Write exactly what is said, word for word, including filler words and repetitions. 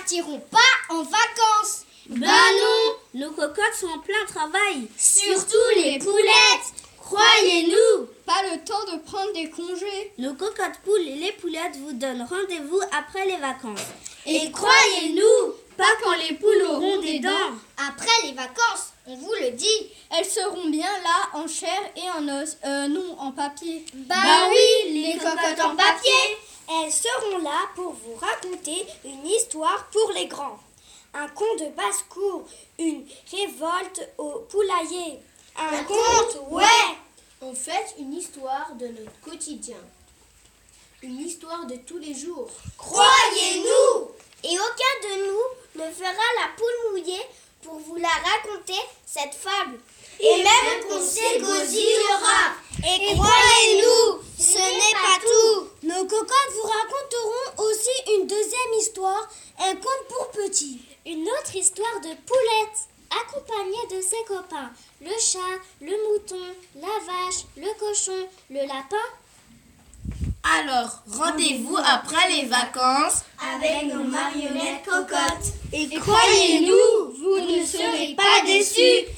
partiront pas en vacances. Ben non, nos cocottes sont en plein travail. Surtout les poulettes. Croyez-nous. Pas le temps de prendre des congés. Nos cocottes poules et les poulettes vous donnent rendez-vous après les vacances. Et croyez-nous, pas quand les poules auront des dents. Après les vacances, on vous le dit, elles seront bien là en chair et en os, euh, non en papier. Bah, bah oui, les, les cocottes en papier. Elles seront là pour vous raconter une histoire pour les grands. Un conte de basse-cour, une révolte au poulailler. Un, un conte, ouais. En fait, une histoire de notre quotidien. Une histoire de tous les jours. Croyez-nous. Et aucun de nous ne fera la poule mouillée pour vous la raconter, cette fable. Et, Et même qu'on s'égosillera. Et croyez-nous, ce n'est pas tout. Nos cocottes vous raconteront aussi une deuxième histoire, un conte pour petits. Une autre histoire de poulette, accompagnée de ses copains. Le chat, le mouton, la vache, le cochon, le lapin. Alors, rendez-vous après les vacances avec nos marionnettes cocottes. Et croyez-nous, vous ne serez pas déçus.